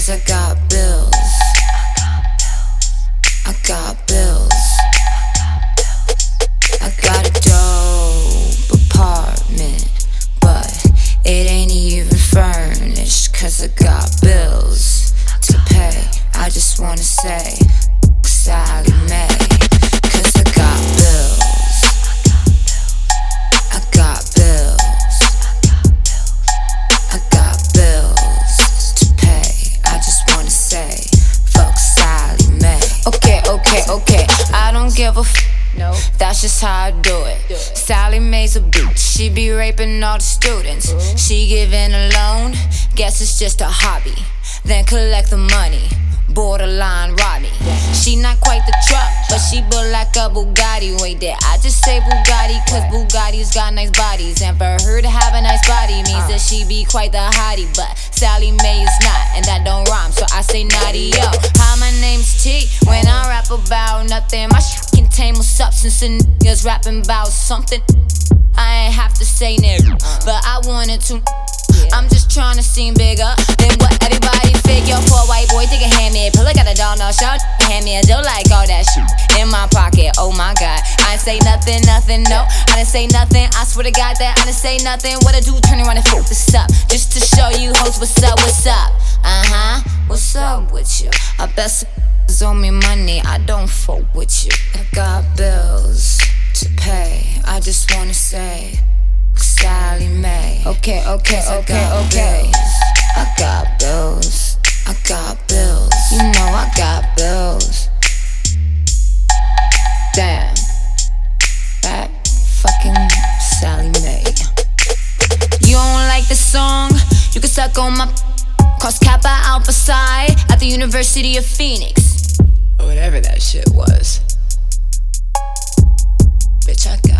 Cause I got bills. I got bills. I got a dope apartment, but it ain't even furnished. Cause I got bills to pay. I just wanna say, Sally Mae. Cause I got bills. I got bills. I got bills to pay. I just wanna say, fuck Sally Mae. Okay, I don't give a no, that's just how I do it. Sally Mae's a bitch, she be raping all the students. She giving a loan, guess it's just a hobby. Then collect the money, borderline rob me. She not quite the truck, but she built like a Bugatti. Wait, did I just say Bugatti? Cause Bugattis got nice bodies, and for her to have a nice body means that she be quite the hottie. But Sally Mae is not, and that don't rhyme, so I say naughty, yo. Hi, my name's T, when I rap about nothing, my shit contain more substance and niggas rapping about something. I ain't have to say nigga, but I wanted to. I'm just tryna seem bigger than what everybody figure. Poor white boy, take a hand me a pillow, got a doll, no shout. Hand me a dough like all that shit in my pocket. Oh my god, I ain't say nothing, no. I didn't say nothing, I swear to God that I didn't say nothing. What I do, turn around and flip this up, just to show you hoes what's up. What's up with you? I bet some owe me money, I don't fuck with you. I got bills to pay, I just wanna say, Sally Mae. Okay. I got bills. I got bills. You know I got bills. Damn. That fucking Sally Mae. You don't like the song? You can suck on my Cross Kappa Alpha Psi at the University of Phoenix. Or whatever that shit was. Bitch, I got